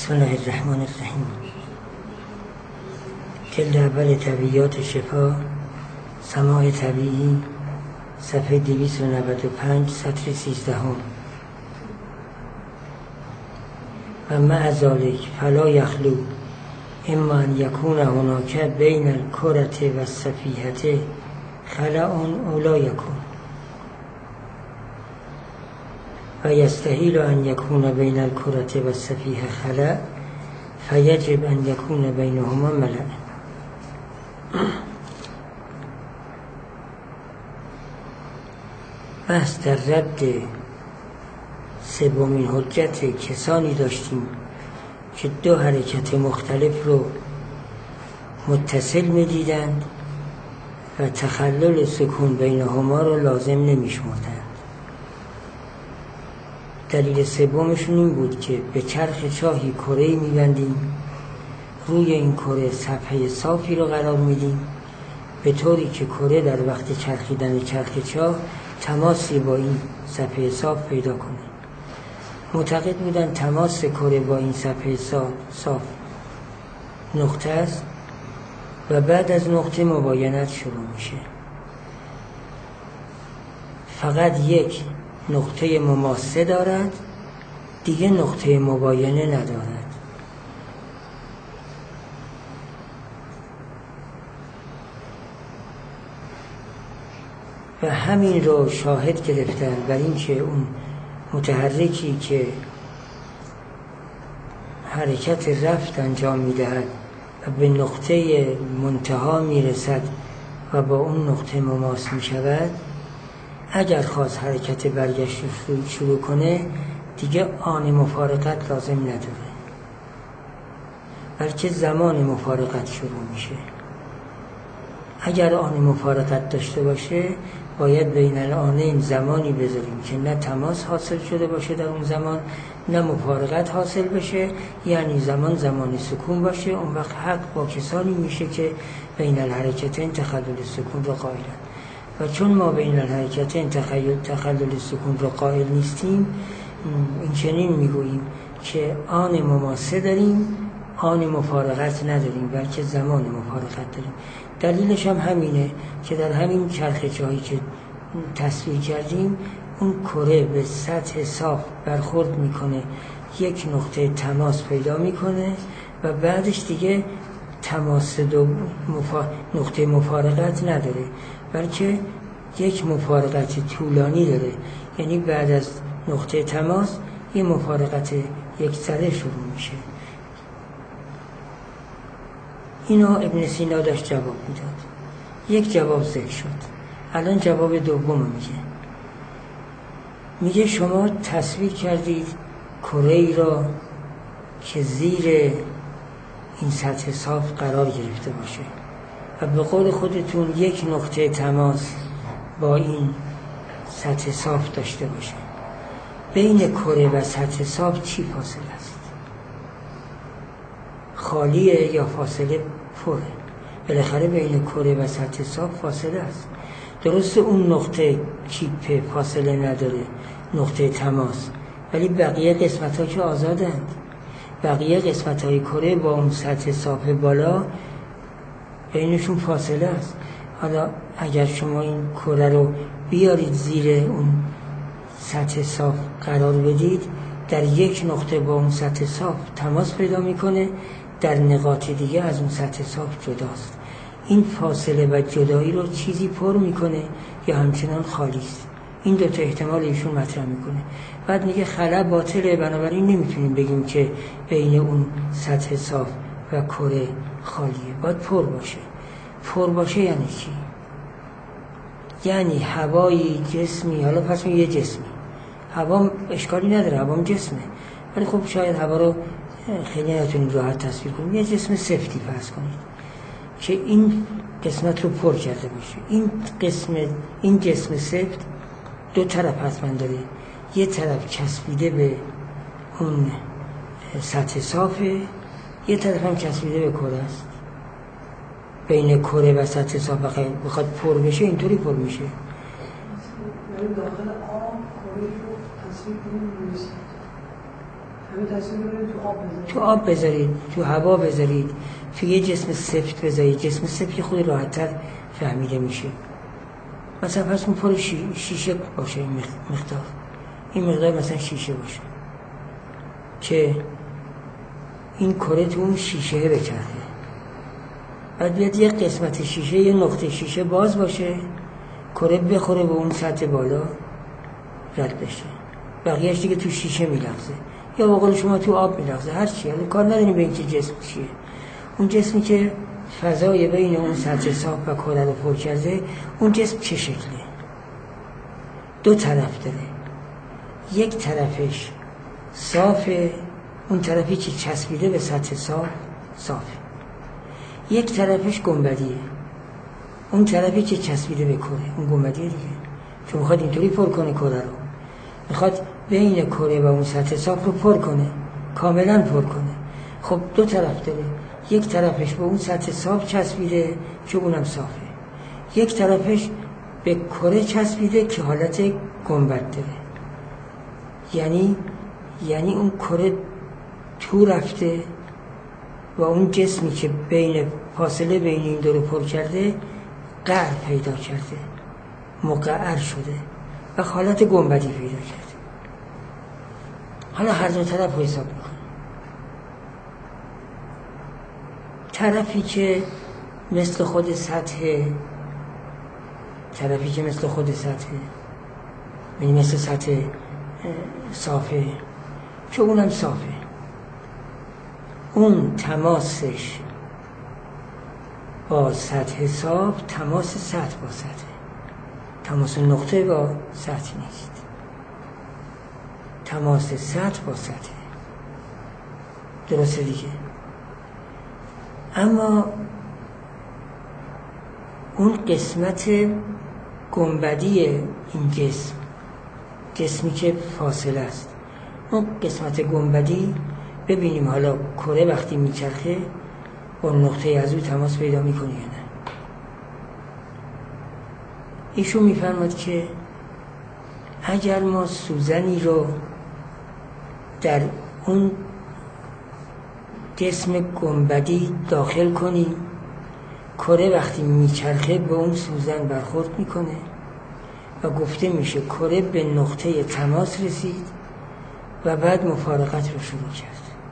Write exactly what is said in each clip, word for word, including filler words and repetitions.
بسم الله الرحمن الرحیم. جلد اول طبیعیات شفا، سماع طبیعی، صفحه دویست و نود و پنج، سطر سیزدهم. و مع ذلک فلا یخلو اما ان یکون هناک بین الکرة و السفیحة خلأ او لا یکون و یستحیل ان یکون بین الکرة و السفیحة خلأ فیجب ان یکون بینهما ملأ. بحث در رد سومین حجت کسانی داشتیم که دو حرکت مختلف رو متصل می دیدند و تخلل سکون بینهما رو لازم نمی شمردند. دلیل سومشون این بود که به چرخ چاهی کره‌ای می بندیم، روی این کره صفحه صافی رو قرار میدیم به طوری که کره در وقت چرخیدن چرخ چاه تماسی با این صفحه صاف پیدا کنه. معتقد بودن تماس کره با این صفحه صاف, صاف نقطه است و بعد از نقطه مباینت شروع میشه. فقط یک نقطه مماسه دارد، دیگه نقطه مباینه ندارد. و همین رو شاهد گرفتن بر این که اون متحرکی که حرکت رفت انجام میدهد و به نقطه منتها میرسد و با اون نقطه مماس میشود، اگر خواست حرکت برگشت رو شروع کنه دیگه آن مفارقت لازم نداره، بلکه زمان مفارقت شروع میشه. اگر آن مفارقت داشته باشه باید بین الآنین زمانی بذاریم که نه تماس حاصل شده باشه در اون زمان، نه مفارقت حاصل بشه، یعنی زمان زمان سکون باشه. اون وقت حق با کسانی میشه که بین الحرکتین تخلل سکون رو قائلن. و چون ما بین الحرکتین تخلل سکون رو قائل نیستیم، این چنین میگوییم که آن مماسه داریم، آن مفارقت نداریم، بلکه زمان مفارقت داریم. دلیلش هم همینه که در همین چرخ چاهی که تصویر کردیم اون کره به سطح صاف برخورد میکنه، یک نقطه تماس پیدا میکنه و بعدش دیگه تماس دو مفا... نقطه مفارقت نداره، بلکه یک مفارقت طولانی داره. یعنی بعد از نقطه تماس یه مفارقت یک سره شروع میشه. اینو ابن سینا داشت جواب میداد. یک جواب ذکر شد، الان جواب دوم میگه. میگه شما تصویر کردید کره‌ای را که زیر این سطح صاف قرار گرفته باشه و به قول خودتون یک نقطه تماس با این سطح صاف داشته باشه. بین کره و سطح صاف چی فاصله است؟ خالیه یا فاصله پره؟ بالاخره بین کره و سطح صاف فاصله است. درسته اون نقطه کیپ فاصله نداره، نقطه تماس، ولی بقیه قسمت ها که آزادند. بقیه قسمت های کره با اون سطح صاف بالا بینشون فاصله است. حالا اگر شما این کره رو بیارید زیر اون سطح صاف قرار بدید، در یک نقطه با اون سطح صاف تماس پیدا میکنه، در نقاط دیگه از اون سطح صاف جداست. این فاصله و جدایی رو چیزی پر میکنه یا همچنان خالی است. این دو تا احتمال ایشون مطرح میکنه. بعد میگه خلا باطله، بنابراین نمیتونیم بگیم که بین اون سطح صاف و کره خالیه، باید پر باشه. پر باشه یعنی چی؟ یعنی هوایی جسمی، حالا پس یه جسمی، هوا اشکالی نداره، هوا جسمه، ولی خب شاید هوا رو خیلی نتونیم راحت تصویر کنیم. یه جسم سفتی فرض کنید که این قسمت رو پر کرده باشه. این قسم این جسم سفت دو طرف حتما داره، یه طرف چسبیده به اون سطح صافه، یه طرف هم چسبیده به کره است. بین کره و سطح صاف بخواد پر بشه اینطوری پر میشه. یعنی داخل آب کره رو تصویر کنیم میرسید تو آب بذارید، تو هوا بذارید، تو یه جسم سفت بذارید. جسم سفت خود راحت‌تر فهمیده میشه. مثلا پس اون پر شیشه باشه، این مقدار این مقدار مثلا شیشه باشه که این کره تو اون شیشه بچرخه. بعد بیاد یه قسمت شیشه، یه نقطه شیشه باز باشه، کره بخوره به اون سطح بالا رد بشه، بقیهش دیگه تو شیشه میلغزه یا به قول شما تو آب میلغزه، هر چی. حالا کار نداریم به اینکه جسم چیه. اون جسمی که فضای بین اون سطح صاف و کره رو پر کرده، اون جسم چه شکله؟ دو طرف داره. یک طرفش صافه، اون طرفی که چسبیده به سطح صاف صافه. یک طرفش گنبدیه، اون طرفی که چسبیده به کره اون گنبدیه دیگه، چون میخواد اینطوری پر کنه کره رو، میخواد بین کره و اون سطح صاف رو پر کنه، کاملا پر کنه. خب دو طرف داره، یک طرفش به اون سطح صاف چسبیده که اونم صافه، یک طرفش به کره چسبیده که حالت گنبد داره. یعنی یعنی اون کره تو رفته و اون جسمی که بین فاصله بین این دو رو پر کرده قعر پیدا کرده، مقعر شده و حالت گنبدی پیدا کرده. حالا هر دو طرف رو حساب میکنه. طرفی که مثل خود سطح طرفی که مثل خود سطح یعنی مثل سطح صافه، چون اونم صافه، اون تماسش با سطح صاف تماس سطح با سطح، تماس نقطه با سطح نیست، تماس سطح با سطح. درسته دیگه. اما اون قسمت گنبدی این جسم، جسمی که فاصله است، اون قسمت گنبدی ببینیم حالا کره وقتی میچرخه با نقطه از او تماس پیدا میکنه یا نه. ایشون میفرماد که اگر ما سوزنی رو در اون جسم گنبدی داخل کنیم، کره وقتی میچرخه به اون سوزن برخورد میکنه و گفته میشه کره به نقطه تماس رسید و بعد مفارقت رو شروع کرد.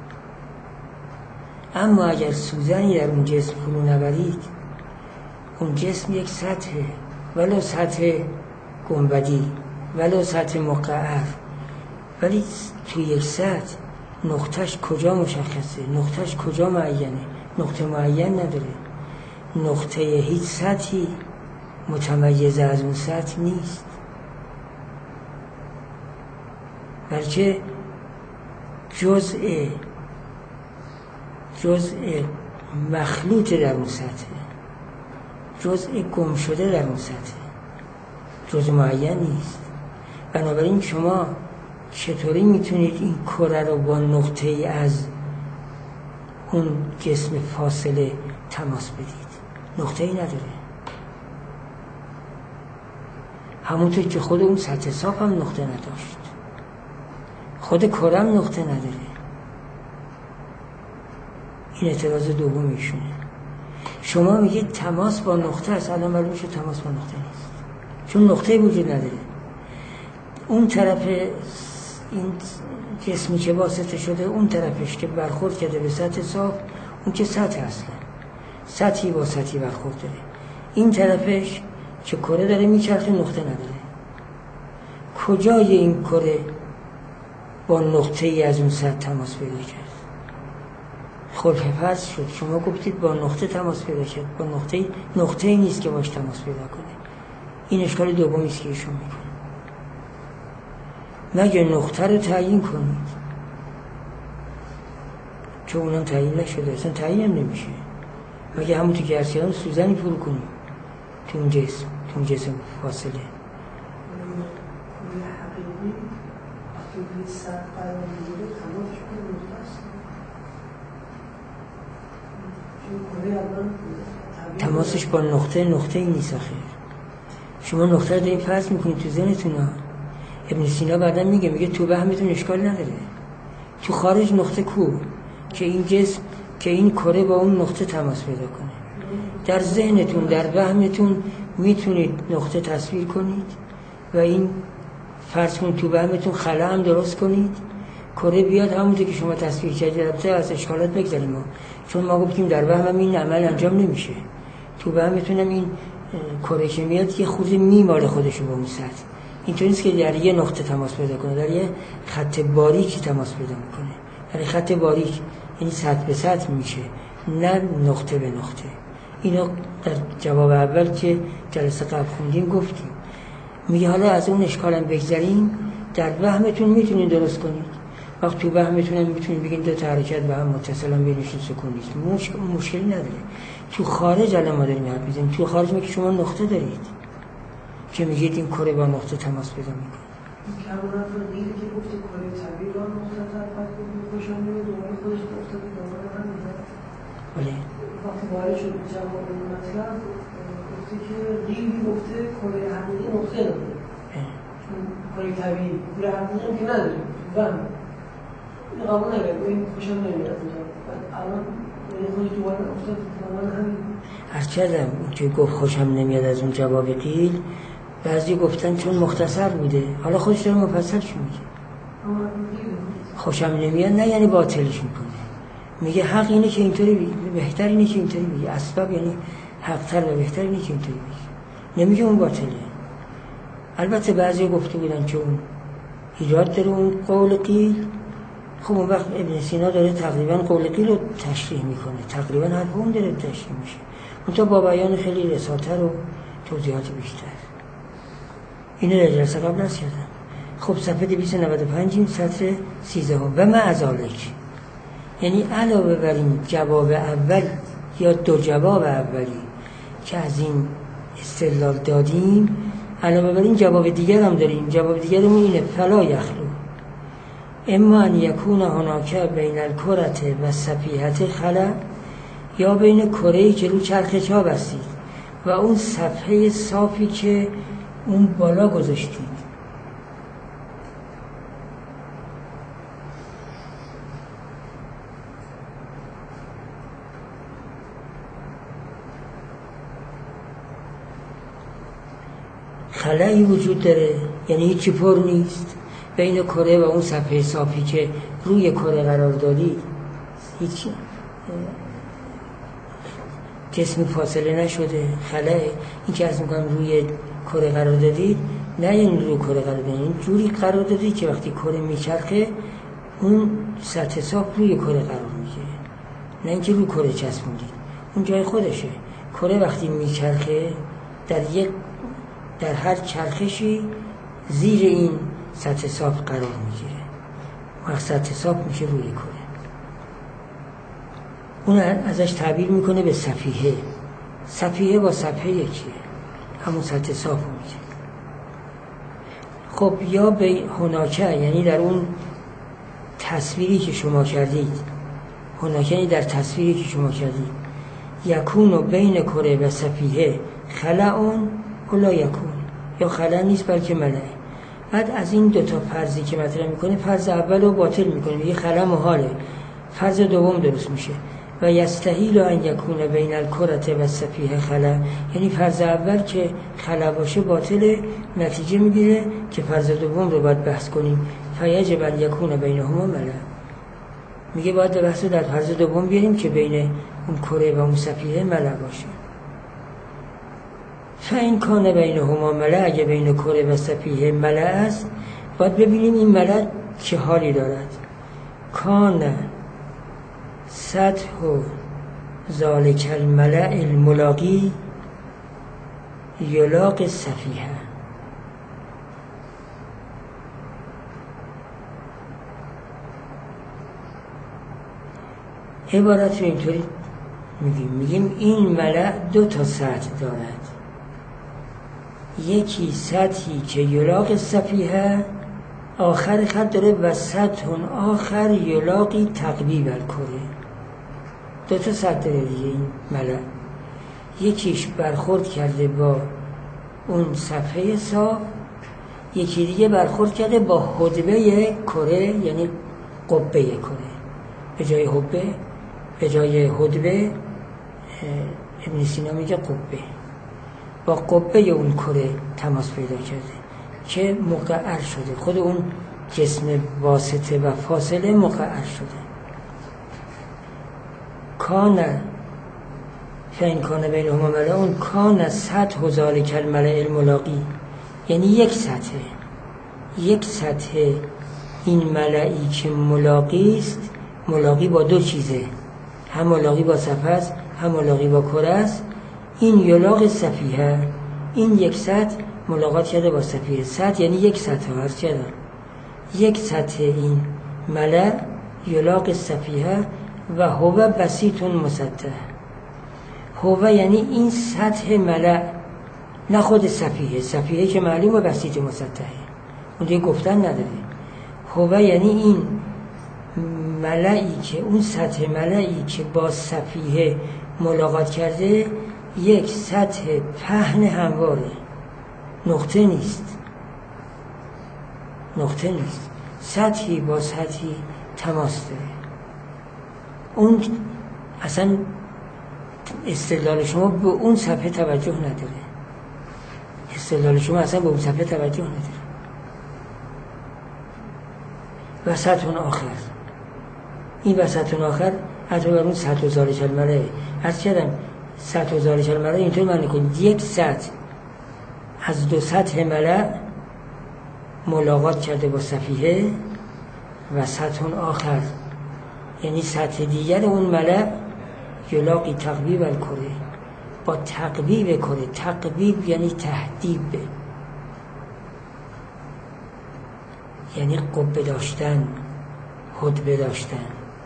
اما اگر سوزنی در اون جسم فرو نبرید، اون جسم یک سطحه، ولو سطح گنبدی ولو سطح مقعر، ولی توی یک سطح نقطهش کجا مشخصه، نقطهش کجا معینه؟ نقطه معین نداره. نقطه هیچ سطحی متمیز از اون سطح نیست، بلکه جزء جزء مخلوط در اون سطح، جزء گم شده در اون سطح، جزء معین نیست. بنابراین شما چطوری میتونید این کره رو با نقطه ای از اون جسم فاصله تماس بدید؟ نقطه ای نداره. همونطور که خود اون سطح صاف هم نقطه نداشت، خود کره هم نقطه نداره. این اعتراض دومیشونه. شما میگید تماس با نقطه است، الان معلوم میشه تماس با نقطه نیست، چون نقطه وجود نداره. اون طرف این جسمی که واسطه شده، اون طرفش که برخورد کرده به سطح صاف، اون که سطح اصلا سطحی با سطحی برخورد داره. این طرفش که کره داره میچرخه نقطه نداره. کجای این کره با نقطه ای از اون سطح تماس پیدا کرد؟ خب فرض شد شما گفتید با نقطه تماس پیدا کرد، با نقطه نقطه ای نیست که باش تماس پیدا کنه. این اشکال دومی است که ایشون میکنه. مگه نقطه رو تعیین کنید، چون اونم تعیین نشده، اصلا تعیین نمیشه. مگه همونطور که هرسیان سوزنی فرو کنید تو اون جسم، تو اون جسم فاصله. تماسش با نقطه نقطه ای نیست آخر. شما نقطه رو دارید فرض میکنید تو ذهنتون. ابن سینا بعدا میگه میگه تو وهمتون اشکال نداره تو خارج نقطه کو که این جسم که این کره با اون نقطه تماس پیدا کنه. در ذهنتون در وهمتون میتونید نقطه تصویر کنید و این فرض کنید تو وهمتون خلا هم درست کنید، کره بیاد همونطور که شما تصویر کردید. البته از اشکالات بگذاریم ما، چون ما گفتیم در وهم این عمل انجام نمیشه. تو وهمتون هم این کره که میاد یه خورده میماله خودشو با اون سطح. اینطوری نیست که در یه نقطه تماس پیدا کنه، در یه خط باریکی تماس پیدا میکنه. در خط باریک یعنی سطح به سطح میشه، نه نقطه به نقطه. اینو در جواب اول که جلسه قبل خوندیم گفتیم. میگه حالا از اون اشکالم بگذاریم، در وهمتون میتونین درست کنید. وقت تو وهمتون هم میتونید بگین دو تا حرکت به هم متصلن بینشون سکون نیست، مش... مشکلی نداره. تو خارج الان ما داریم حرف میزنیم، تو خارج میگه شما نقطه دارید که میگید این کره با نقطه تماس پیدا میکنه. کمونات رو دیگه که گفته کره طبیعی با نقطه تماس میکنه، میگه دوباره خودش نقطه دوباره هم میذاره. بله. وقتی وارد شد جواب این مطلب گفته که دیگه گفته کره حقیقی نقطه داره. چون کره طبیعی کره حقیقی که نداره. وام. این قبول نگرد. این خوشم نمیاد اونجا. الان خودش دوباره نقطه دوباره همین. هرچندم که گفت خوشم نمیاد از اون جواب قیل، بعضی گفتن چون مختصر بوده. حالا خودش داره مفصل شو میگه. خوشم نمیاد نه یعنی باطلش میکنه. میگه حق اینه که اینطوری بگی، بهتر اینه که اینطوری بگی. اسباب یعنی حق‌تر و بهتر اینه که اینطوری بگی. نمیگه اون باطله. البته بعضی گفته بودن که اون ایراد داره اون قول قیل. خب اون وقت ابن سینا داره تقریبا قول قیل رو تشریح میکنه. تقریبا حرف اون داره تشریح میشه. اون تا با بیان خیلی رساتر و توضیحات بیشتر. اینو در جلسه قبل از کردم. خب صفحه دویست و نود و پنج این سطر سیزده و معذالک، یعنی علاوه بر این جواب اول یا دو جواب اولی که از این استدلال دادیم، علاوه بر این جواب دیگر هم داریم. جواب دیگرمون اینه فلا یخلو اما ان یکون هناک بین الکرة و الصفیحة خلا، یا بین کره‌ای که رو چرخ چاب هستید و اون صفحه صافی که اون بالا گذاشتید. خلایی وجود داره، یعنی هیچی پر نیست بین کره و اون صفحه صافی که روی کره قرار دادید. هیچ جسمی فاصله نشده. خلاه این که از میکنم روی کره قرار دادید، نه یعنی روی کره قرار دادید، این جوری قرار دادید که وقتی کره میچرخه اون سطح صاف روی کره قرار میگیره، نه اینکه روی کره چسبوندید. اون جای خودشه. کره وقتی میچرخه در یک در هر چرخشی زیر این سطح صاف قرار میگیره. وقت سطح صاف میشه روی کره. اون ازش تعبیر میکنه به صفیحه. صفیحه با صفحه یکیه، همون سطح صاف میشه. خب یا به هناکه، یعنی در اون تصویری که شما کردید، هناکه یعنی در تصویری که شما کردید، یکون و بین کره و صفیحه خلعون ولا یکون، یا خلع نیست بلکه ملعه. بعد از این دوتا فرضی که مطرح میکنه، فرض اول رو باطل میکنه، میگه خلع محاله، فرض دوم درست میشه. و یستحیل ان یکون بین الکرة و الصفیحه خلع، یعنی فرض اول که خلع باشه باطله، نتیجه میگیره که فرض دوم رو باید بحث کنیم. فیجب ان یکون بینهما ملع، میگه باید بحث در فرض دوم بیاریم که بین اون کره و اون صفیحه ملع باشه. فین کان بینهما ملع، اگه بین کره و صفیحه ملع است، باید ببینیم این ملع چه حالی دارد. کان سطح ذالک الملع الملاقی یلاق الصفیحه، عبارت رو اینطوری میگیم میگیم این ملع دو تا سطح دارد. یکی سطحی که یلاق الصفیحه، آخر خط داره و سطح آخر یلاقی تقبیب الکره. دو تا سطح داره دیگه این ملع. یکیش برخورد کرده با اون صفحه صاف، یکی دیگه برخورد کرده با حدبه کره، یعنی قبه کره، به جای حبه، به جای هدبه ابن سینا میگه قبه. با قبه اون کره تماس پیدا کرده که مقعر شده، خود اون جسم واسطه و فاصله مقعر شده. کان فین کان بینهما ملأ، اون کان سطح ذالک الملأ الملاقی، یعنی یک سطح یک سطح این ملئی که ملاقی است. ملاقی با دو چیزه، هم ملاقی با صفحه است، هم ملاقی با کره است. این یلاق صفیه، این یک سطح ملاقات کرده با صفیه. سطح یعنی یک سطح هست چرا؟ یک سطح این ملأ یلاق صفیه و هو بسیط مسطح. هو یعنی این سطح ملأ، نه خود صفیه. صفیه که معلوم و بسیط مسطحه، اون دیگه گفتن نداره. هو یعنی این ملئی که اون سطح ملئی که با صفیه ملاقات کرده یک سطح پهن همواره، نقطه نیست نقطه نیست سطحی با سطحی تماس داره. اون اصلا استدلال شما به اون صفحه توجه نداره، استدلال شما اصلا به اون صفحه توجه نداره. وسط اون آخر، این وسط اون آخر حتی بر اون سطح و ذالک الملأ. از کردم سطح و ذالک الملأ اینطور معنی کنید یک سطح از دو سطح ملأ ملاقات کرده با صفیه و سطح اون آخر یعنی سطح دیگر اون ملأ یلاقی تقبیب الکره، با تقبیب کره. تقبیب یعنی تهدیب، یعنی قبه داشتن، هدبه داشتن.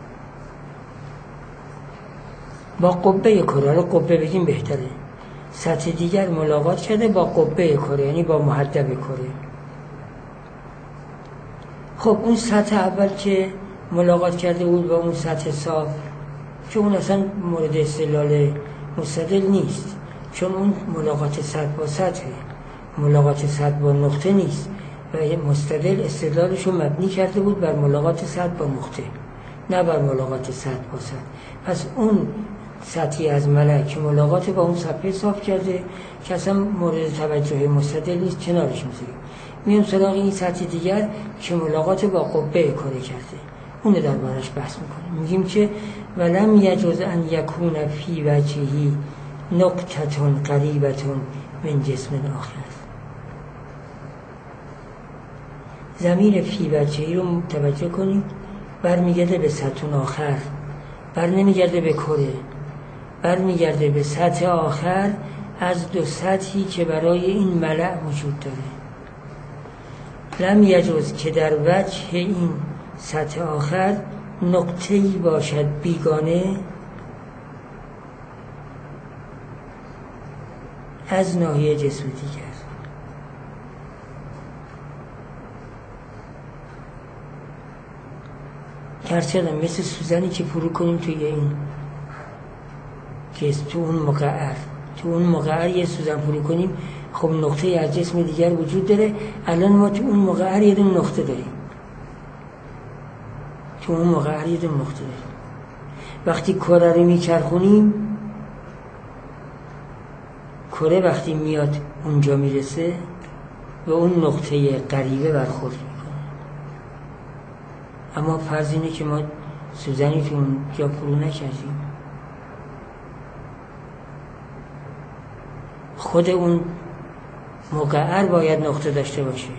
با قبه کره، رو قبه بگیم بهتره. سطح دیگر ملاقات کرده با قبه کره، یعنی با محدب کره. خب اون سطح اول که ملاقات کرده بود با اون سطح صاف، که اون اصلا مورد استدلال مستدل نیست، چون اون ملاقات سطح با سطح، ملاقات سطح با نقطه نیست و مستدل استدلالش رو مبنی کرده بود بر ملاقات سطح با نقطه، نه بر ملاقات سطح با سطح. پس اون سطحی از ملأ که ملاقات با اون صفحه صاف کرده که اصلا مورد توجه مستدل نیست، کنارش میذاریم. میام سراغ این سطح دیگر که ملاقات با قبه کره کرده، اون رو دربارش بحث میکنیم. میگیم که ولم یجوز ان یکون فی وجهی نقطة قریبة من جسم آخر. ضمیر فی وجهی رو متوجه کنید، برمیگرده به سطح آخر، بر نمیگرده به کره، برمیگرده به سطح آخر از دو سطحی که برای این ملأ وجود داره. لم یجوز که در وجه این سطح آخر نقطه‌ای باشد بیگانه از ناحیه جسم دیگر. کرچه مثل سوزنی که فرو کنیم توی این جسم، تو اون مقعر، تو اون مقعر یه سوزن فرو کنیم، خب نقطه از جسم دیگر وجود داره. الان ما تو اون مقعر یه دونه نقطه داریم، تو اون مقعر یه دونه نقطه داریم. وقتی کره رو میچرخونیم، کره وقتی میاد اونجا میرسه و اون نقطه قریبه برخورد میکنه. اما فرض اینه که ما سوزنی تو اونجا فرو نکردیم، خود اون مقعر باید نقطه داشته باشه.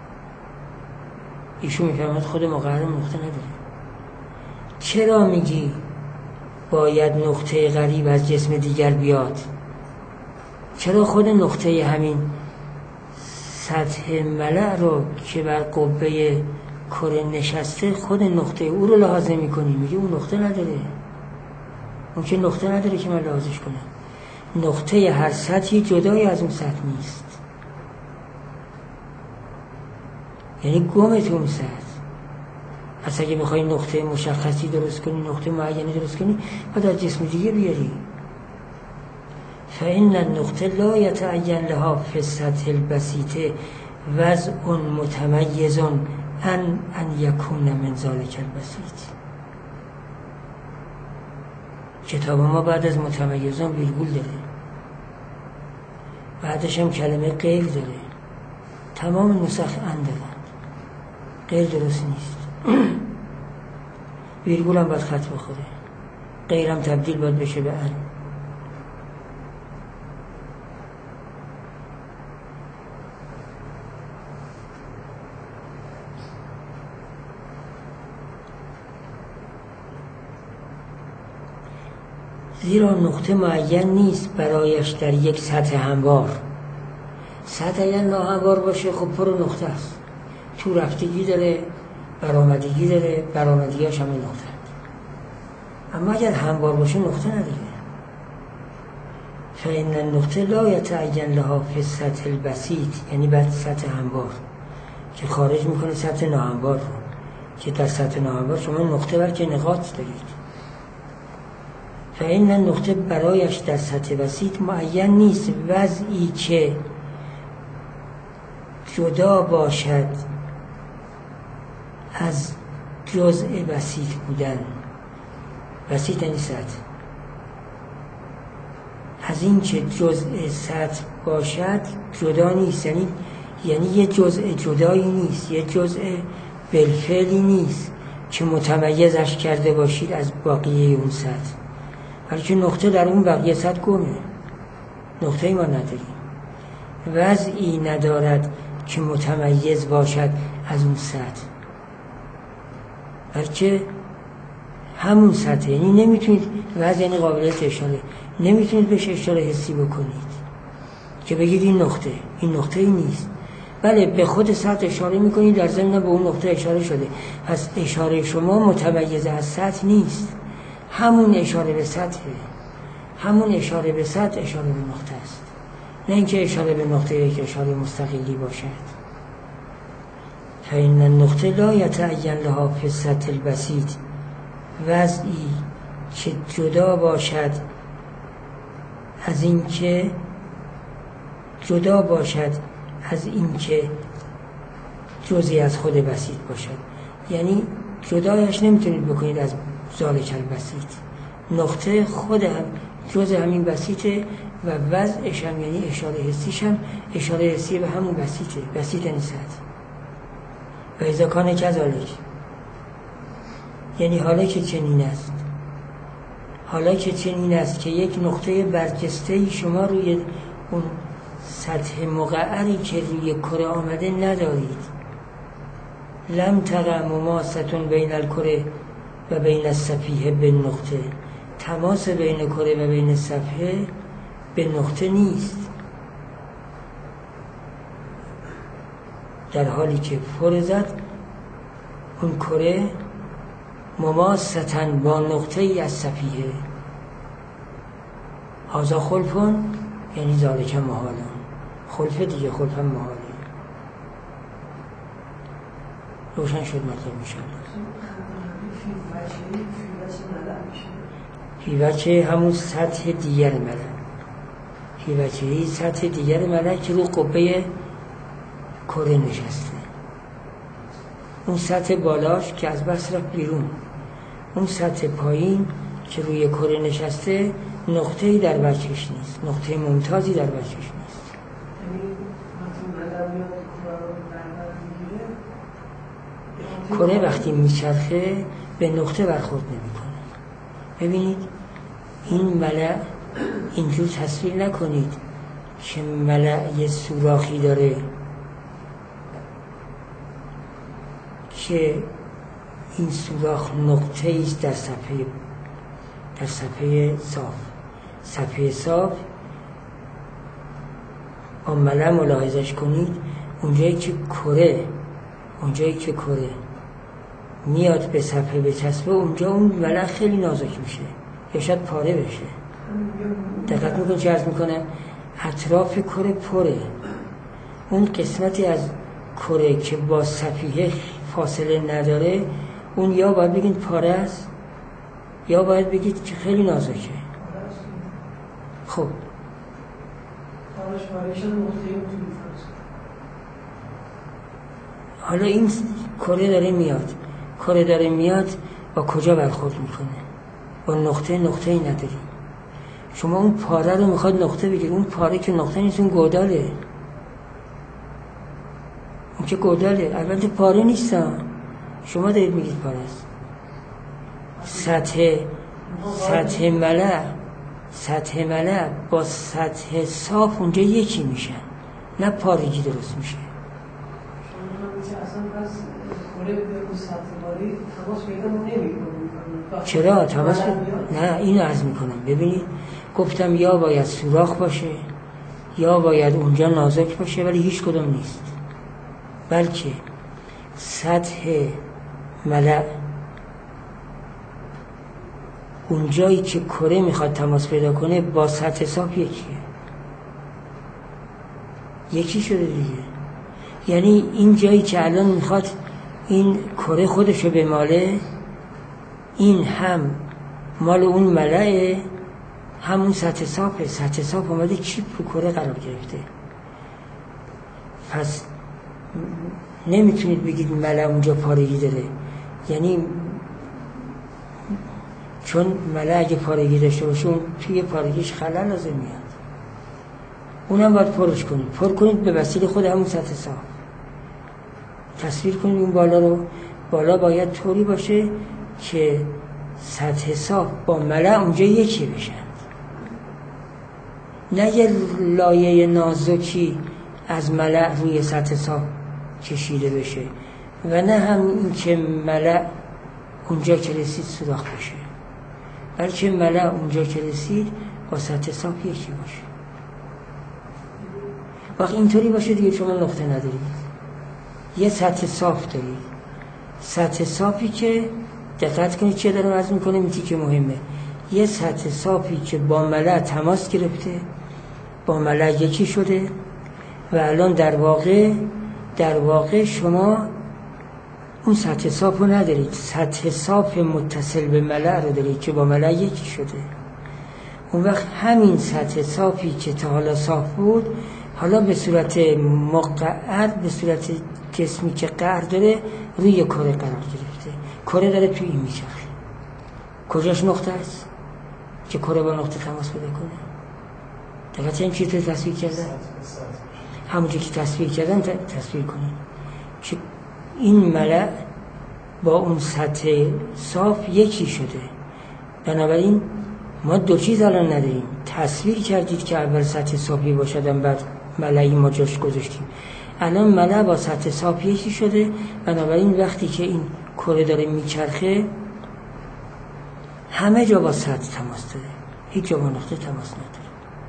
ایشون میفهمد خود مقعر نقطه نداره. چرا میگی باید نقطه قریب از جسم دیگر بیاد؟ چرا خود نقطه همین سطح ملأ رو که بر قبه کره نشسته، خود نقطه او رو لحاظ میکنی؟ میگی اون نقطه نداره. اون که نقطه نداره که من لحاظش کنم. نقطه هر سطحی جدای از اون سطح نیست، یعنی گم تو اون سطح. پس اگه میخوای نقطه مشخصی درست کنی، نقطه معینی درست کنی، باید از جسم دیگه بیاری. فإن النقطه لا يتعین لها في السطح البسيط وضع متمیز ان ان یکون من ذلک البسیط. کتاب ما بعد از متمیزان ویرگول داره، بعدش هم کلمه غیر داره. تمام نسخ ان دارن، غیر درست نیست. ویرگول هم باید خط بخوره، غیر هم تبدیل باید بشه به ان. زیرا نقطه معین نیست برایش در یک سطح هموار. سطح اگر ناهموار باشه خب پر نقطه است، تو رفتگی داره، برآمدگی داره، برآمدگی‌هاش همه نقطه است. اما اگر هموار باشه نقطه نداره. فإن النقطه لا یتعین لها فی السطح البسیط، یعنی بعد سطح هموار که خارج میکنه سطح ناهموار رو، که در سطح ناهموار شما نقطه بلکه نقاط دارید. فإن النقطه برایش در سطح بسیط معین نیست وضعی که جدا باشد از جزء بسیط بودن. بسیط یعنی سطح. از این که جزء سطح باشد جدا نیست، یعنی یعنی یه جزء جدایی نیست، یه جزء بالفعلی نیست که متمیزش کرده باشید از بقیه اون سطح، بلکه نقطه در اون بقیه سطح گمه، نقطه ای ما نداریم. وضعی ندارد که متمیز باشد از اون سطح، بلکه همون سطح. یعنی نمیتونید، وضع یعنی قابلیت اشاره، نمیتونید بهش اشاره حسی بکنید که بگید این نقطه، این نقطه ای نیست. بله به خود سطح اشاره میکنید، در ضمن به اون نقطه اشاره شده، پس اشاره شما متمیز از سطح نیست، همون اشاره به سطحه، همون اشاره به سطح اشاره به نقطه است، نه اینکه اشاره به نقطه یک اشاره مستقلی باشد. فإن النقطه لا یتعین لها فی السطح البسیط، وضعی که جدا باشد از این که جدا باشد از این که جزئی از خود بسیط باشد، یعنی جدایش نمیتونید بکنید از ذالک البسیط. نقطه خود هم جزء همین بسیطه و وضعش هم یعنی اشاره حسیش هم اشاره حسی به همون بسیطه. بسیط یعنی سطح. و اذا کان کذالک، یعنی حالا که چنین است، حالا که چنین است که یک نقطه برجسته‌ای شما روی اون سطح مقعری که روی کره آمده ندارید. لم تقع مماستون بین الکره و بین الصفیحه به نقطه، تماس بین کره و بین صفحه به نقطه نیست، در حالی که فرضت اون کره مماستن با نقطه ای از صفیحه. هازا خلفون یعنی ذالک محالون، خلف دیگه، خلف هم محاله. روشن شد مطلب میشه. فی وجه همون سطح دیگر ملک، فی وجهی سطح دیگر ملک که رو قبه کره نشسته. اون سطح بالاش که از بس رفت بیرون، اون سطح پایین که روی کره نشسته نقطه‌ای در وجهش نیست، نقطه ممتازی در وجهش نیست. کره وقتی میچرخه به نقطه برخورد نمیکنه. ببینید این ملأ اینجور تصویر نکنید که ملأ یه سوراخی داره که این سوراخ نقطه ایست در صفحه در صفحه صاف. صفحه صاف با ملأ ملاحظش کنید، اونجایی که کره اونجایی که کره میاد به صفحه بچسبه، اونجا اون ملأ خیلی نازک میشه یا شاید پاره بشه. دقت میکنید چه عرض میکنم؟ اطراف کره پره، اون قسمتی از کره که با صفحه فاصله نداره اون یا باید بگید پاره است یا باید بگید که خیلی نازکه. خب حالا این کره داره میاد کره داره میاد با کجا برخورد میکنه؟ با نقطه نقطه ای نداری. شما اون پاره رو میخواد نقطه بگیر، اون پاره که نقطه نیست، اون گوداله. اون که گوداله، البته پاره نیست. شما دارید میگید پاره است. سطح سطح ملع سطح ملع با سطح صاف اونجا یکی میشن، نه پارگی درست میشه. چرا تماس ب... نه اینو عرض میکنم. ببینید گفتم یا باید سوراخ باشه یا باید اونجا نازک باشه، ولی هیچ کدوم نیست. بلکه سطح ملع اونجایی که کره میخواد تماس پیدا کنه با سطح صاف یکیه، یکی شده دیگه. یعنی این جایی که الان میخواد این کره خودشو بماله، این هم مال اون ملعه، همون سطح صافه. سطح صاف اومده چیپ رو کره قرار گرفته. پس نمیتونید بگید ملع اونجا پارگی داره، یعنی چون ملع اگه پارگی داشته باشه اون توی پارگیش خلل لازم میاد، اونم باید پرش کنید. پر کنید به وسیله خود همون سطح صاف. تصویر کنید اون بالا رو. بالا باید طوری باشه که سطح صاف با ملع اونجا یکی بشن، نه یه لایه نازکی از ملع روی سطح صاف کشیده بشه و نه هم این که ملع اونجا که رسید سوراخ بشه، بلکه ملع اونجا که رسید با سطح صاف یکی باشه. وقتی اینطوری باشه دیگه شما نقطه ندارید، یه سطح صاف دارید. سطح صافی که دقت کنید چه دارم عرض میکنم، این که مهمه. یه سطح صافی که با ملع تماس گرفته، با ملع یکی شده و الان در واقع در واقع شما اون سطح صاف رو ندارید، سطح صاف متصل به ملع رو دارید که با ملع یکی شده. اون وقت همین سطح صافی که تا حالا صاف بود، حالا به صورت مقعر، به صورت جسمی که قعر داره، روی کره قرار گرفته. کره داره توی این میچرخه. کجاش نقطه است که کره با نقطه تماس پیدا کنه؟ دقیقا این چیز رو تصویر کردن، همونجا که تصویر کردن تصویر کنید که این ملع با اون سطح صاف یکی شده. بنابراین ما دو چیز الان نداریم. تصویر کردید که اول سطح صافی باشدن، بعد ملعی ما جاش گذاشتیم. الان ملع با سطح صاف یکی شده. بنابراین وقتی که این کره داره میچرخه، همه جا با سطح تماس داره، هیچ جا با نقطه تماس نداره.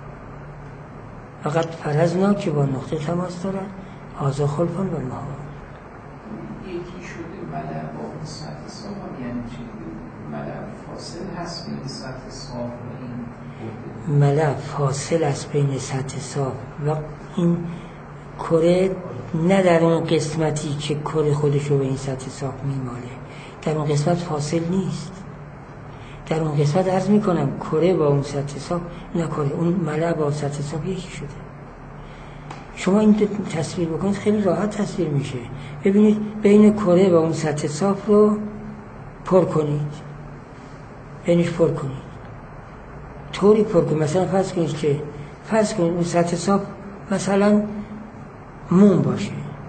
فقط فرضنا که با نقطه تماس دارن، هازا خلفان و المحال. یکی شده ملع با اون سطح صاف هم یعنی چی؟ ملع فاصل هست بین سطح صاف و این ملع فاصل است بین سطح صاف و این کره، نه در اون قسمتی که کره خودش رو به این سطح صاف میماله، در اون قسمت فاصل نیست. در اون قسمت عرض میکنم کره با اون سطح صاف، نه کره، اون ملع با سطح صاف یکی شده. شما این تصویر بکنید خیلی راحت تصویر میشه. ببینید بین کره و اون سطح صاف رو پر کنید، بینش پر کنید، طوری پر کنید. مثلا فرض کنید که فرض کنید اون سطح صاف مثلا موم باشه،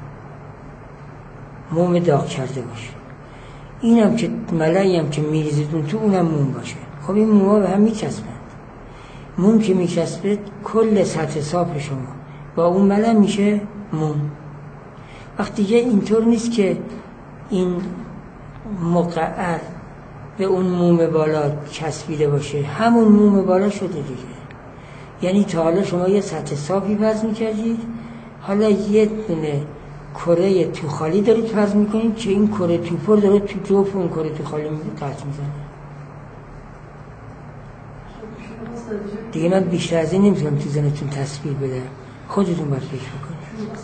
موم داغ کرده باشه. اینم که ملعی هم که میریزید اون تو، اونم موم باشه. خب این موما به هم میچسبند. موم که میچسبه کل سطح صاف شما با اون ملع میشه موم. وقتی دیگه اینطور نیست که این مقعر به اون موم بالا چسبیده باشه، همون موم بالا شده دیگه. یعنی تا حالا شما یه سطح صافی وزن میکردید، حالا یه دونه کره تو خالی دارید فرض میکنید که این کره تو پر داره تو جوف اون کره تو خالی قطع میزنه. دیگه من بیشتر از این نمیتونم تو ذهنتون تصویر بدم، خودتون باید فکر بکنید.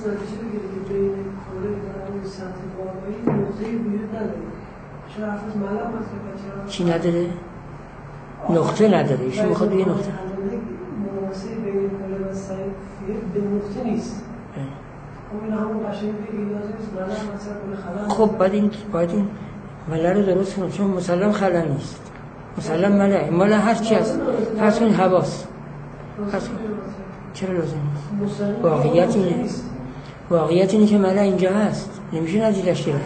چی نداره؟ نقطه نداره. ایشون میخواد بگه نقطه به نقطه نیست. خب باید این باید این ملع رو درست کنم، چون مسلم خلا نیست، مسلم ملع مال هر چی هست، فرض کنید حواس، چرا لازم نیست؟ واقعیت اینه، واقعیت اینه که ملع اینجا هست، نمیشه ندیدش گرفت.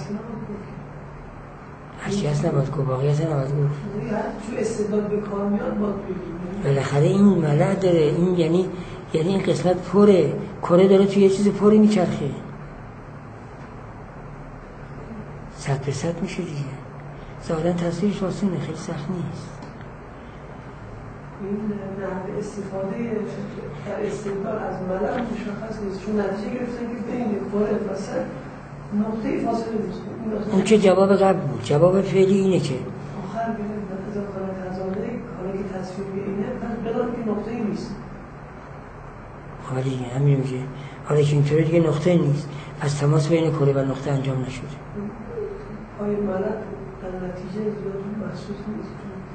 هرچی هست نباید گفت، واقعیت نباید گفت. چون استعداد به کار میاد باید بگیم. بالاخره این ملع داره، این یعنی یعنی این قسمت پره، کره داره توی یه چیز پری میچرخه. صد به صد میشه دیگه. ظاهرا تصویرش آسونه، خیلی سخت نیست. این نحوه استفاده در استدلال از ملع مشخص نیست، چون نتیجه گرفتن که بین کره و صد نقطه فاصله نیست. اون که جواب قبل بود. جواب فعلی اینه که آخر ببینید مثلا کار تضاده کاری که تصویر اینه، پس بدون که نقطه ای نیست. حالا دیگه همین میگه حالا که اینطوری دیگه نقطه نیست، پس تماس بین کره و نقطه انجام نشده. آیا ملع در نتیجه زیاد محسوس نیست؟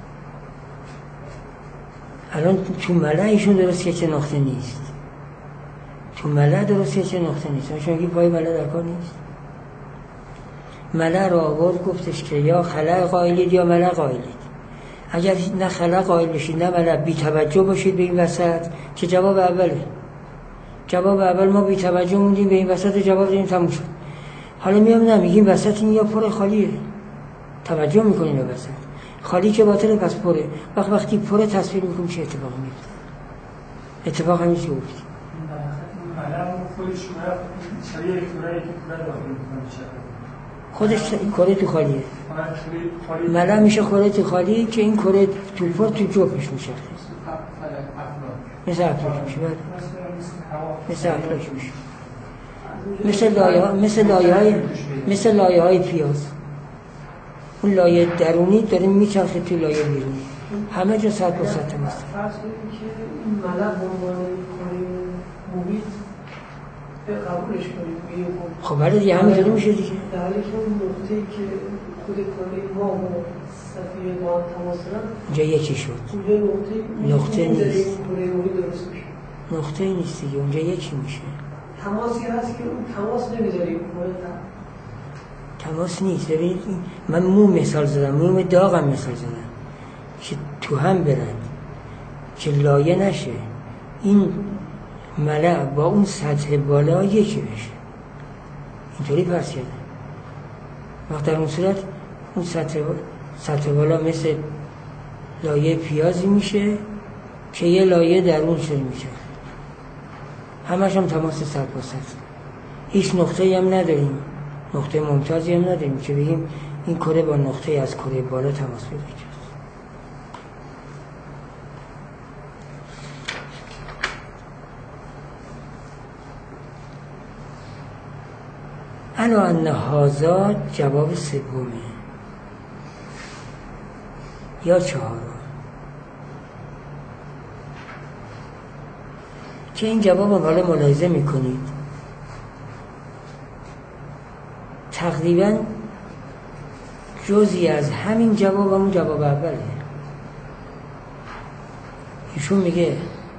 الان تو ملع ایشون درست که چه نقطه نیست، تو ملع درست که چه نقطه نیست. شما میگی پای ملع در کار نیست. ملع رو آورد گفتش که یا خلع قائلید یا ملع قائلید. اگر نه خلع قائل بشید نه ملع، بی توجه باشید به این وسط که جواب اوله. جواب اول ما بی توجه موندیم به این وسط، جواب دادیم تموم شد. حالا میام نمیگیم وسط این یا پر خالیه، توجه میکنیم به وسط. خالی که باطله پس پره. وقت وقتی پره تصویر میکنیم چه اتفاقی میفته؟ اتفاق همین چی گفتی؟ خودش کره تو خالیه. ملع میشه کره تو خالی که این کره تو پر تو جوفش میشه. مثل افلاک میشه. مثل افلاک میشه. مثل لایه مثل لایه های مثل لایه های پیاز. اون لایه درونی داره میچرخه تو لایه بیرونی، همه جا صد با صد تماس. فرض کنیم که این ملع به عنوان کره محیط قبولش کنیم. خب ولی دیگه همینطوری میشه دیگه. در حالی که اون نقطه‌ای که خود کره ما و صفحه با هم تماس دارن اونجا یکی شد. اونجا نقطه نقطه نیست. کره محیط درست میشه. نقطه نیست دیگه، اونجا یکی میشه. تماسی هست که اون تماس نمیذاریم. تماس نیست. ببینید من موم مثال زدم، موم داغم مثال زدم که تو هم برن که لایه نشه، این ملع با اون سطح بالا یکی بشه. اینطوری پرس کردم. وقت در اون صورت اون سطح بالا, سطح بالا مثل لایه پیازی میشه که یه لایه درون شده میشه، همش هم تماس صد با صد. هیچ نقطه‌ای هم نداریم، نقطه ممتازی هم نداریم که بگیم این کره با نقطه از کره بالا تماس پیدا کرد. الا ان هذا جواب سومه یا چهارم که این جواب حالا ملاحظه میکنید تقریبا جزئی از همین جواب همون جواب اوله. ایشون میگه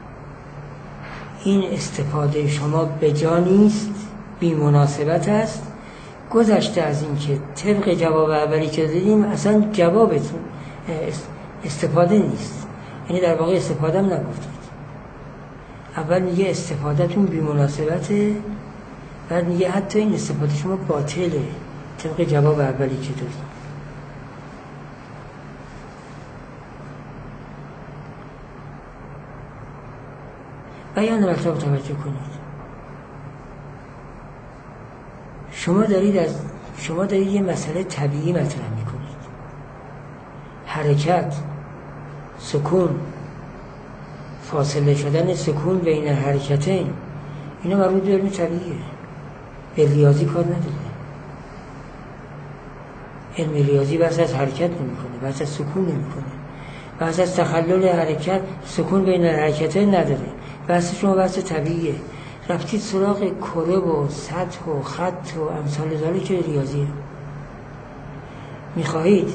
این استفاده شما به جا نیست، بی مناسبت است، گذشته از این که طبق جواب اولی که دادیم اصلا جوابتون استفاده نیست، یعنی در واقع استفاده هم نگفتید. اول میگه استفادهتون بی مناسبته، بعد میگه حتی این استفاده شما باطله طبق جواب اولی که دادیم. بیان مطلب توجه کنید. شما دارید از شما دارید یه مسئله طبیعی مطرح میکنید. حرکت، سکون، فاصله شدن سکون بین حرکتین، اینا مربوط به علم طبیعیه، به ریاضی کار نداره. علم ریاضی بحث از حرکت نمیکنه، بحث از سکون نمیکنه، بحث از تخلل حرکت، سکون بین حرکتین نداره. بحث شما بحث طبیعیه. رفتید سراغ کره و سطح و خط و امثال ذالک که ریاضیه. میخواهید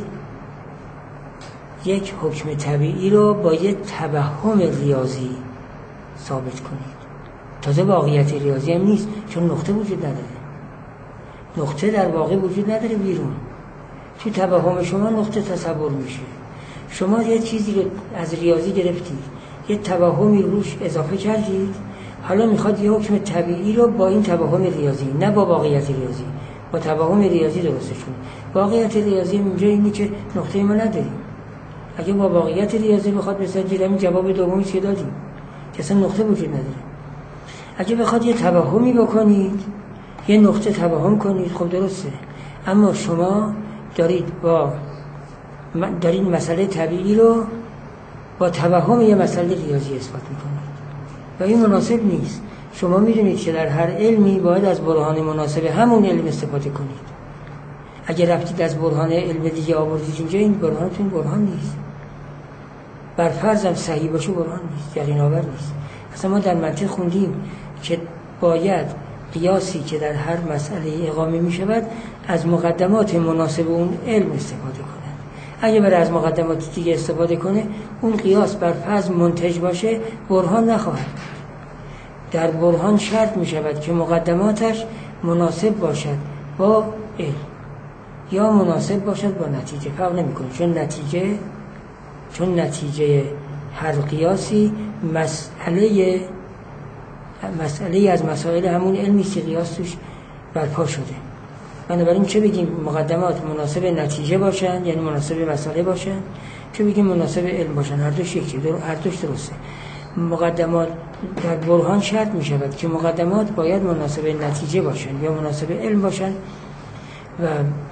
یک حکم طبیعی رو با یک توهم ریاضی ثابت کنید. تازه واقعیت ریاضی هم نیست، چون نقطه وجود نداره. نقطه در واقع وجود نداره بیرون. تو توهم شما نقطه تصور میشه. شما یه چیزی رو از ریاضی گرفتید، یه توهمی روش اضافه کردید، حالا میخواد یه حکم طبیعی رو با این توهم ریاضی، نه با واقعیت ریاضی، با توهم ریاضی درستش کنید. واقعیت ریاضی اینجا اینه که نقطه ما نداریم. اگه با واقعیت ریاضی بخواد بسنجید، همین جواب دومی که دادیم که اصلا نقطه وجود نداره. اگه بخواد یه توهمی بکنید، یه نقطه توهم کنید، خب درسته. اما شما دارید با دارید مسئله طبیعی رو با توهم یه مسئله ریاضی اثبات میکنید و این مناسب نیست. شما میدونید که در هر علمی باید از برهان مناسب همون علم استفاده کنید. اگه رفتید از برهان علم دیگه آوردید اینجا، این برهانتون برهان نیست. بر فرضم صحیح باشه برهان نیست، یقین آور نیست. اصلا ما در منطق خوندیم که باید قیاسی که در هر مسئله اقامه می شود از مقدمات مناسب اون علم استفاده کنه. اگه بره از مقدمات دیگه استفاده کنه، اون قیاس بر فرض منتج باشه، برهان نخواهد. در برهان شرط می شود که مقدماتش مناسب باشد با علم یا مناسب باشد با نتیجه. فرق نمی کنه، چون نتیجه چون نتیجه هر قیاسی مسئله مسئله از مسائل همون علمی که قیاس توش برپا شده. بنابراین چه بگیم مقدمات مناسب نتیجه باشن، یعنی مناسب مسئله باشن، چه بگیم مناسب علم باشن، هر دوش یکی، هر دوش درسته. مقدمات در برهان شرط می شود که مقدمات باید مناسب نتیجه باشن یا مناسب علم باشن و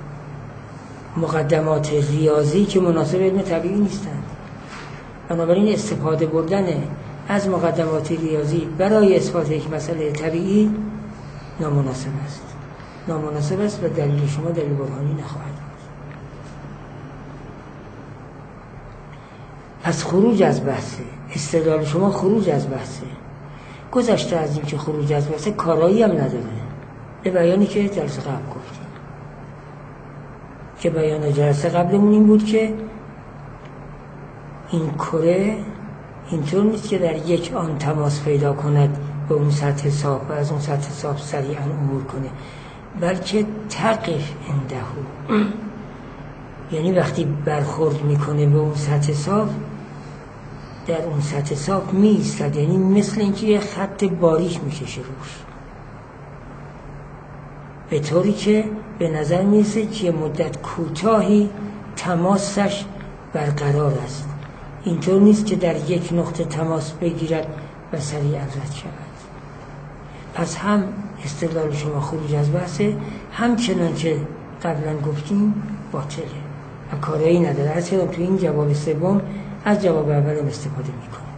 مقدمات ریاضی که مناسب علم طبیعی نیستند. بنابراین استفاده بردن از مقدمات ریاضی برای اثبات یک مسئله طبیعی نامناسب است. نامناسب است و دلیل شما دلیل برهانی نخواهد بود. پس خروج از بحثه، استدلال شما خروج از بحثه. گذشته از این که خروج از بحثه کارایی هم نداره. به بیانی که جلسه قبل گفتیم، که بیان جلسه قبلمون این بود که این کره اینطور نیست که در یک آن تماس پیدا کند به اون سطح صاف و از اون سطح صاف سریعا عبور کنه، بلکه تقف عنده، یعنی وقتی برخورد میکنه به اون سطح صاف، در اون سطح صاف میایستد، یعنی مثل اینکه یه خط باریک میکشه روش، به طوری که به نظر میرسه که مدت کوتاهی تماسش برقرار است. اینطور نیست که در یک نقطه تماس بگیرد و سریع رد شود. پس هم استدلال شما خروج از بحثه، همچنان که قبلا گفتیم باطله و کاری نداره. از کردم تو این جواب سوم از جواب اولم استفاده میکنه.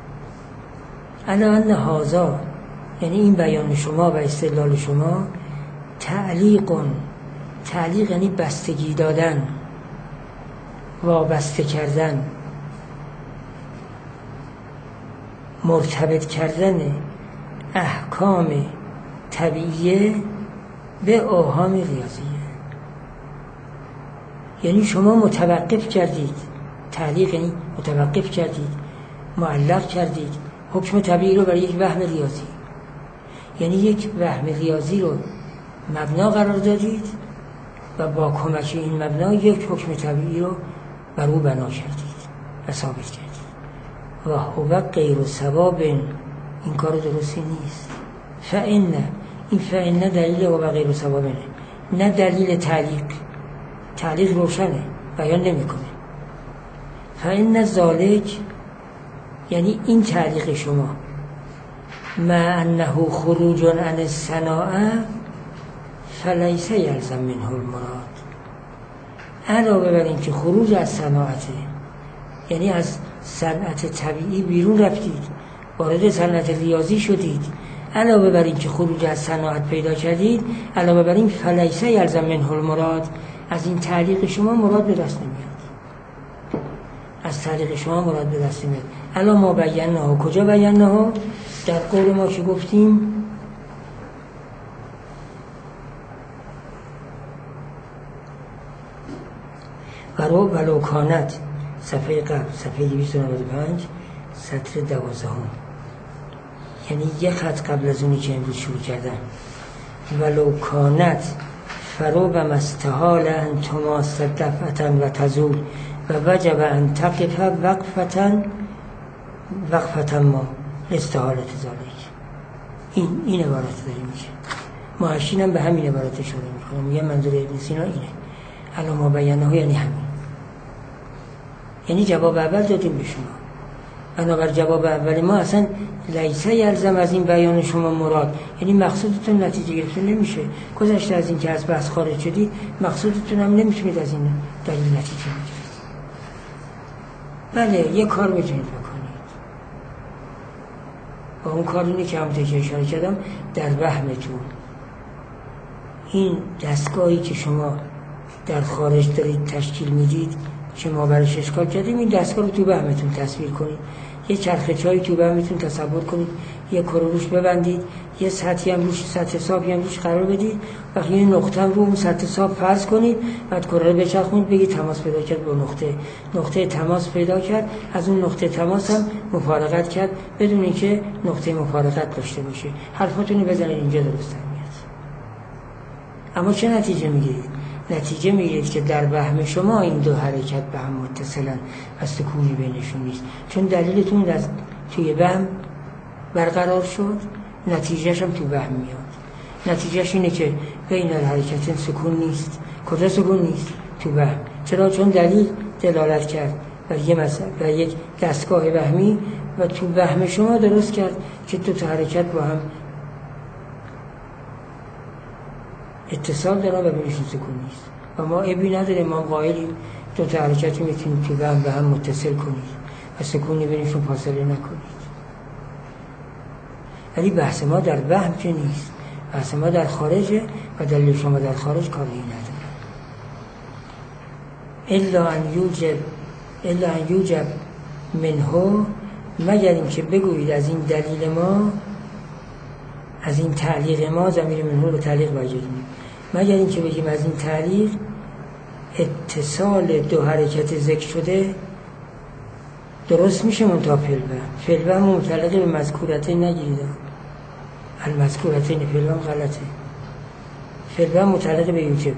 الان هازا، یعنی این بیان شما و استدلال شما، تعلیق، تعلیق یعنی بستگی دادن، وابسته کردن، مرتبط کردن احکام طبیعیه به اوهام ریاضیه. یعنی شما متوقف کردید، تعلیق یعنی متوقف کردید، معلق کردید حکم طبیعی رو برای یک وهم ریاضی، یعنی یک وهم ریاضی رو مبنا قرار دادید و با کمک این مبنا یک حکم طبیعی رو بر او بنا کردید و ثابت کردید. و هو غیر ثواب، این کار درستی نیست. فإن، این فإن دلیل و غیر ثواب نه، نه دلیل تعلیق. تعلیق روشنه، بیان نمیکنه. فإن ذالک، یعنی این تعلیق شما، ما انه خروج عن الصناعه فلیس یلزم منه المراد، علاوه بر این که خروج از صناعته، یعنی از صنعت طبیعی بیرون رفتید، وارد صنعت ریاضی شدید، علاوه بر این که خروج از صناعت پیدا کردید، علاوه بر این فلیس یلزم منه المراد، از این تعلیق شما مراد به دست نمیاد. از تعلیق شما مراد به دست نمیاد. الان ما بیانه، کجا بیانه؟ در قول ما که گفتیم ولو ولو کانت، صفحه قبل، صفحه دویست و نود و پنج، سطر دوازدهم. یعنی یک خط قبل از اونی که امروز شروع کردم. ولو کانت فروب مستحال ان تماس دفعتا و تزول و وجب ان تقف وقفتا وقفتا ما استحالت ذالک. این این عبارت داریم میشه. محشین هم به همین عبارت اشاره میکنه، میگه منظور ابن سینا اینه. الان ما بیانه یعنی همین، یعنی جواب اول دادیم به شما. بنابر جواب اول ما اصلا لیسه یلزم از این بیان شما مراد، یعنی مقصودتون نتیجه گرفته نمیشه. گذشته از این که از بحث خارج شدید، مقصودتون هم نمیتونید از این دلیل نتیجه بگیرید. بله یک کار میتونید بکنید، و اون کار اینه که همونطور که اشاره کردم در وهمتون این دستگاهی که شما در خارج دارید تشکیل میدید که ما برایش اشکال کردیم، این دستگاه رو تو وهمتون تصویر کنید. یه چرخه چایی تو وهمتون تصور کنید، یه کره روش ببندید، یه سطحی هم روش، سطح حسابی هم روش قرار بدید، وقتی یه نقطه هم رو اون سطح حساب فرض کنید، بعد کره رو بچرخونید، بگید تماس پیدا کرد با نقطه، نقطه تماس پیدا کرد، از اون نقطه تماس هم مفارقت کرد بدون اینکه نقطه مفارقت داشته باشه. حرفاتونو بزنید، اینجا درست میاد. اما چه نتیجه میگیرید؟ نتیجه میگیرید که در وهم شما این دو حرکت به هم متصلن و سکونی بینشون نیست، چون دلیلتون از توی وهم برقرار شد، نتیجهش هم توی وهم میاد. نتیجهش اینه که بین الحرکتین سکون نیست. کجا سکون نیست؟ تو وهم. چرا؟ چون دلیل دلالت کرد بر یه مسئله، بر یک دستگاه وهمی و تو وهم شما درست کرد که دو تا حرکت با هم اتصال دارن و بینشون سکون نیست. و ما عیبی نداره، ما قائلیم دو تا حرکتی میتونید که وهم به هم متصل کنید و سکونی بینشون فاصله نکنید. ولی بحث ما در وهم که نیست، بحث ما در خارجه و دلیل شما در خارج کاری نداره. الا ان یوجب الا ان یوجب منه، مگر این که بگویید از این دلیل ما، از این تعلیق ما، ضمیر منه رو تعلیق واجدیم، مگر این که بگیم از این تعلیق اتصال دو حرکت ذکر شده درست میشه منتها فعل فعل متعلق به مذکورتین نگیرید. المذکورتین فعل غلطه. فعل متعلق به یوجبه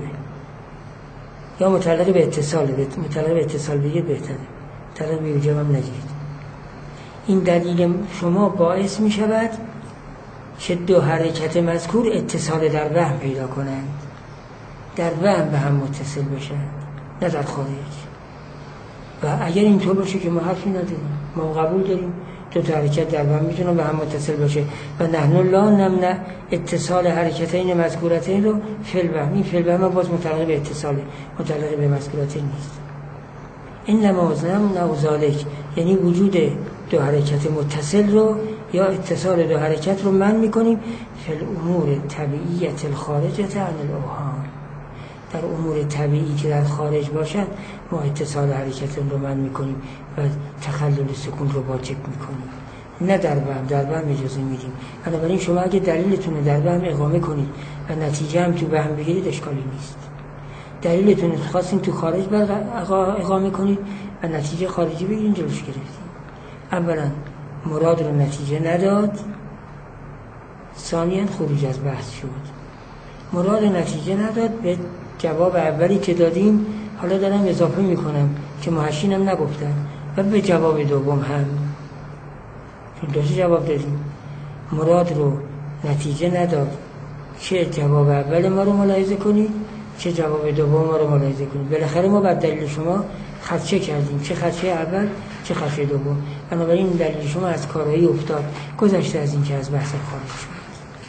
یا متعلق به اتصال، متعلق به اتصال بگید بهتره، متعلق به یوجب هم نگیرید. این دلیل شما باعث میشود که دو حرکت مذکور اتصال در وهم پیدا کنند، در وهم به هم متصل بشن، نه در خارج. و اگر اینطور باشه که ما حرفی نداریم، ما قبول داریم دو تا حرکت در وهم میتونن به هم متصل باشه و نحن لا نمنع اتصال حرکتین مذکورتین رو فی الوهم. این فی الوهم باز متعلق به اتصال، متعلق به مذکورتین نیست. انما نمنع ذالک، یعنی وجود دو حرکت متصل رو یا اتصال دو حرکت رو منع میکنیم فی الامور طبیعیت الخارجه عن الاوهام. در امور طبیعی که در خارج باشد ما اتصال حرکت رو منع میکنیم و تخلل سکون رو واجب میکنیم، نه در وهم. در وهم اجازه میدیم. بنابراین شما اگه دلیلتون رو در وهم اقامه کنید و نتیجه هم تو وهم بگیرید اشکالی نیست. دلیلتون رو خواستین تو خارج اقامه کنید و نتیجه خارجی بگیرید، جلوش گرفتید. اولا مراد رو نتیجه نداد، ثانیاً خروج از بحث شد. مراد نتیجه نداد، به جواب اولی که دادیم حالا دارم اضافه میکنم که محشین هم نگفتن، و به جواب دوم هم، چون دو تا جواب دادیم. مراد رو نتیجه نداد چه جواب اول ما رو ملاحظه کنید چه جواب دوم ما رو ملاحظه کنید. بالاخره ما بر دلیل شما خدشه کردیم، چه خدشه اول چه خدشه دوم. بنابراین دلیل شما از کارایی افتاد، گذشته از این که از بحث خارج شد.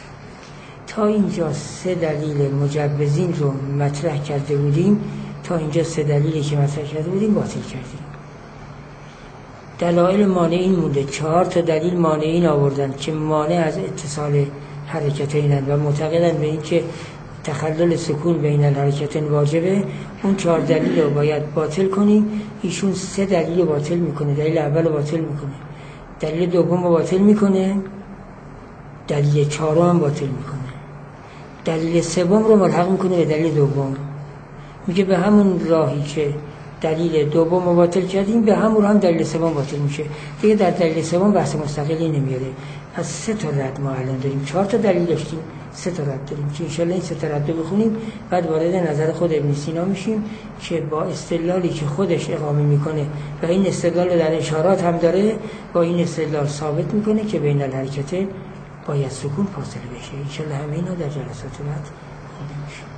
تا اینجا سه دلیل مجوزین رو مطرح کرده بودیم، تا اینجا سه دلیلی که مطرح کرده بودیم باطل کردیم. دلایل مانعین مونده، چهار تا دلیل مانعین آوردن که مانع از اتصال حرکتینند و معتقدند به این که تخلل سکون بین الحرکتین واجبه. اون چهار دلیل رو باید باطل کنیم. ایشون سه دلیل رو باطل میکنه. دلیل اول رو باطل میکنه، دلیل دوم رو باطل میکنه، دلیل چهارم هم باطل میکنه، دلیل سوم رو ملحق میکنه به دلیل دوم. میگه به همون راهی که دلیل دوم رو باطل کردیم به همون راه هم دلیل سوم باطل میشه. دیگه در دلیل سوم بحث مستقلی نمیاره از سه تا رد ما الان داریم، چهار تا دلیل داشتیم، سه تا رد داریم که انشالله این سه تا رد رو بخونیم، بعد وارد نظر خود ابن سینا میشیم که با استدلالی که خودش اقامه میکنه و این استدلال رو در اشارات هم داره، با این استدلال ثابت میکنه که بین الحرکتین باید سکون فاصله بشه. انشالله همه اینا در جلسات بعد خوندیم.